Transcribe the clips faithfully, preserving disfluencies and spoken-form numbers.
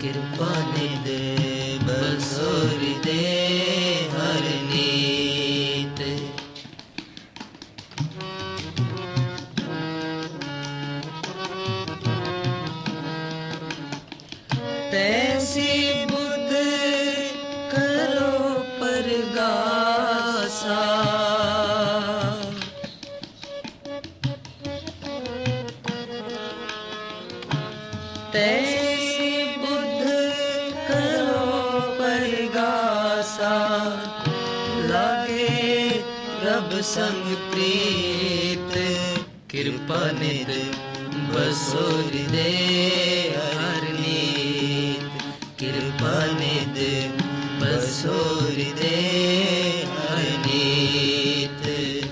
कृपा निध बसोर दे हर नीत। तैसी बुद्ध करो परगासा, तैसी बुद्ध करो परगासा, लागे रब संग प्रीत। कृपा निध बसोर दे हर नीत। कृपा निध बसोर दे हर नीत।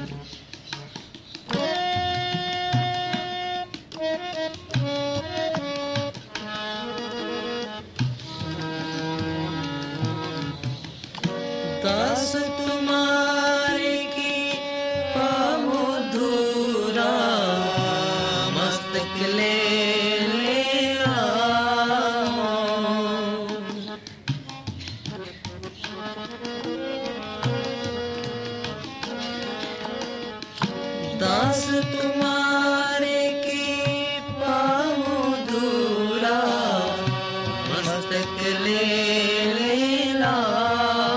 दास तुम्हारे की पामो धूरा, मस्तक ले ले आओ। दास तुम्हारे की पामो धूरा, मस्तक ले ले लाओ।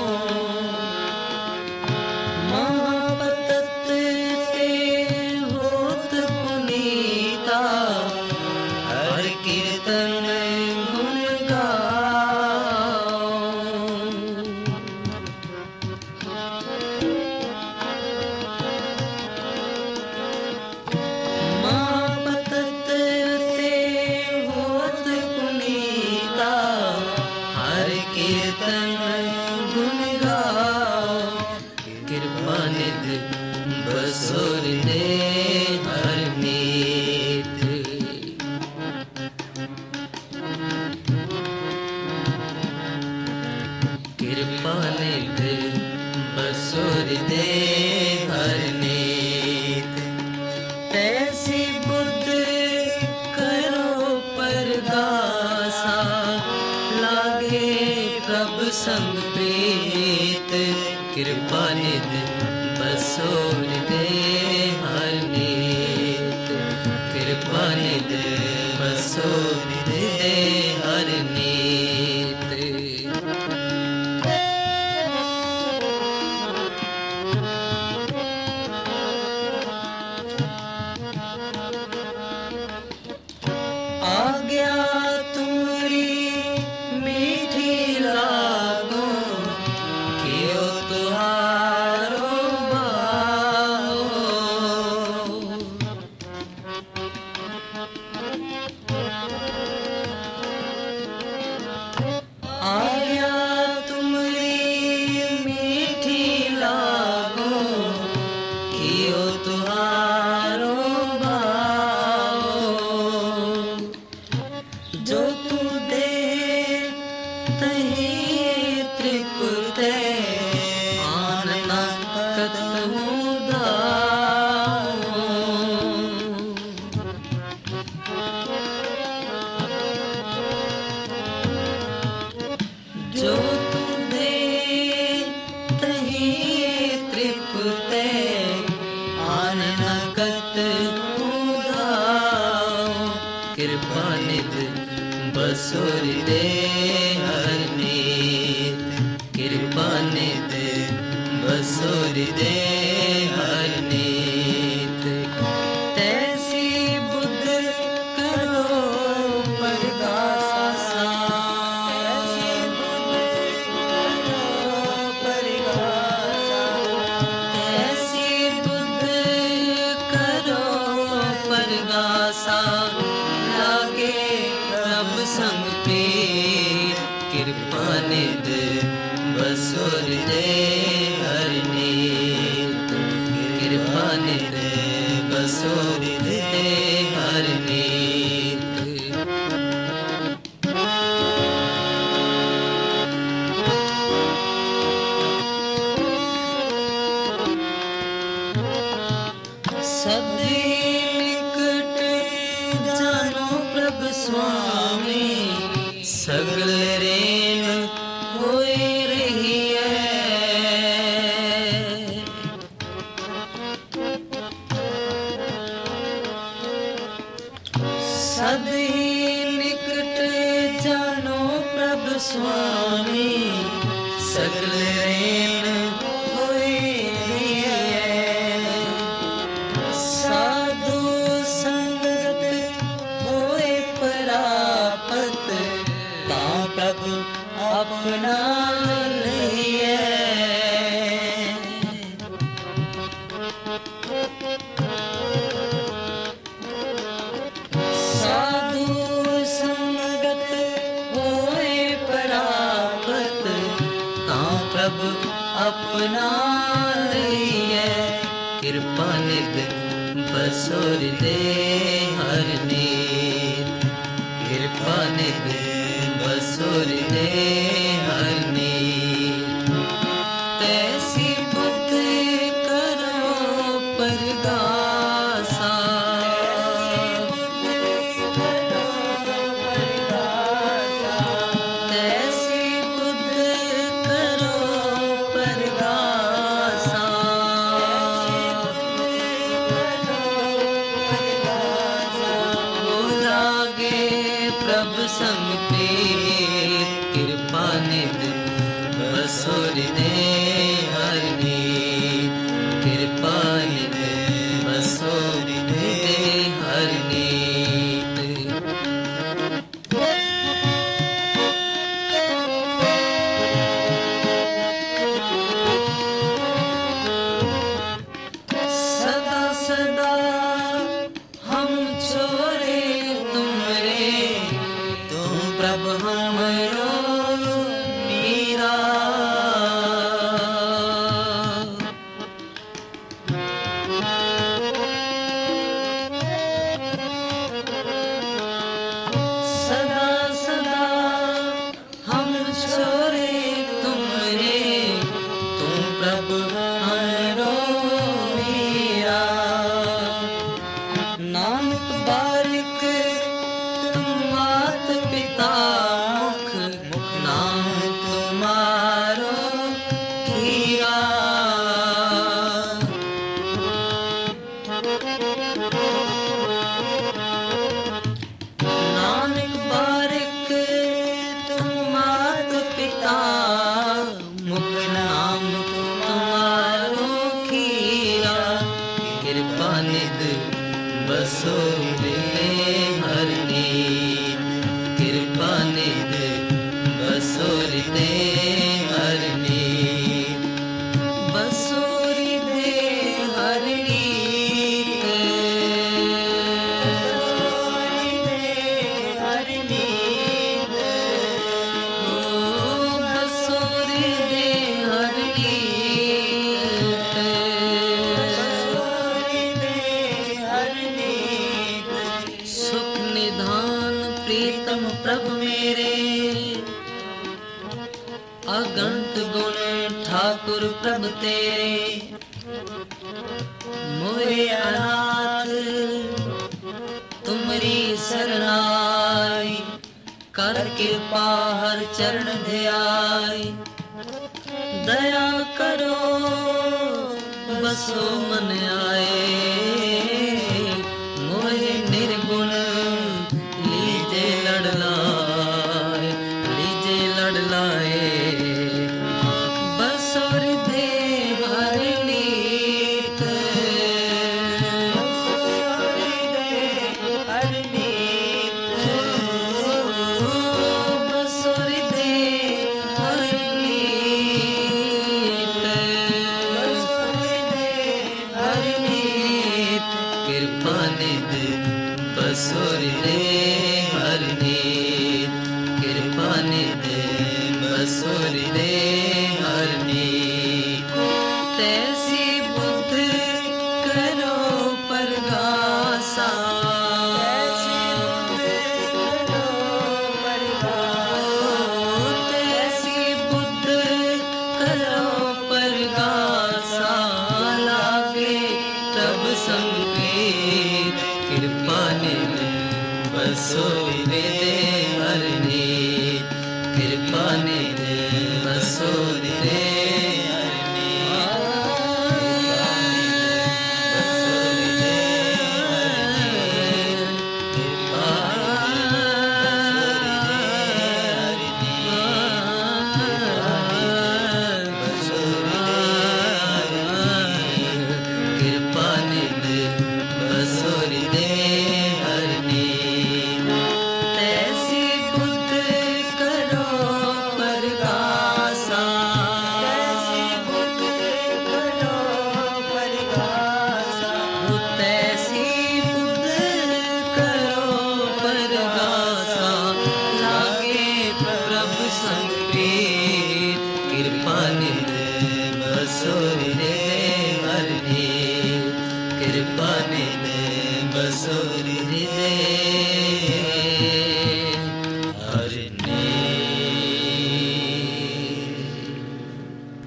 महापतत ते होत पुनीता, हर कीर्तन गुण गाओ। महापतत ते होत पुनीता, हर कीर्तन गुण गाओ। कृपा निध बसोर दे हर नीत। कृपा निध बसोर दे हर नीत। तैसी बुद्ध करो परगासा, लागे प्रभ संग प्रीत। कृपा निध बसोर दे हर नीत। कृपा निध बसोर दे हर नीत। आज्ञा तुम्हारी मीठी लागो, कियो तुहारो बाहो। आज्ञा तुम्हारी मीठी लागो, कियो तुहारो बाहो। जो तू दे तही तृप्त, आन न कतहु दाओ। जो तू दे तही तृप्त, आन न कतहु दाओ। कृपा निध बसोर दे हर नीत। कृपा निध बसोर दे हर नीत। तैसी बुद्ध करो परगासा, तैसी बुद्ध करो परगासा। तैसी बुद्ध करो परगासा, लागे प्रभ संग प्रीत। कृपा निध बसोर दे हर नीत। कृपा निध बसोर दे हर नीत। सदी निकट जानो प्रभ स्वामी, सदी निकट जानो प्रभु स्वामी सगल रेन होए साधु संगत होए परापत ता प्रभु अपना लिये अपना लिये कृपा निध बसोर दे हर नीत कृपा निध बसोर दे हर नीत तैसी बुद्धि करो परगासा संग प्रीत कृपा निध बसोर दे हर नीत कृपा निध बसोर दे हर नीत सदा सदा हम छोरे तुमरे प्रभु हमरो मीरा सदा सदा हम छोरे तुमरे तुम प्रभु हमरो मीरा नानक बारिक मात पिता मुख मुख नाम तुम्हारो खीरा नानक बारिक तुम मात पिता मुख नाम तुम्हारो खीरा कृपा निध बसोर दे हर नीत कृपा निध बसोर दे हर नीत बसोर दे हर नीत बसोर दे हर नीत सुख निधान प्रीतम प्रभु मेरे अगंत गुण ठाकुर प्रभु तेरे मोरे अनाथ तुमरी शरणाई कर कृपा हर चरण ध्याई दया करो बसो मन आए मोहे निर्गुण लीजे लड़लाए लीजे लड़लाए बसोर दे हर नीत बसोर दे हर नीत हर नीत कृपा निध बसोर दे हर नीत कृपा निध बसोर दे हर नीत तैसी बुद्ध करो परगासा तैसी बुद्ध करो परगासा लागे तब संगीत कृपा निध बसोर दे हर नीत कृपा निध बसोर दे हर नीत बसोर दे हर नीत कृपा तैसी बुद्ध करो परगासा, लागे प्रभु संग प्रीत, कृपा निधि बसोर हृदय हर नीत, कृपा निधि बसोर हृदय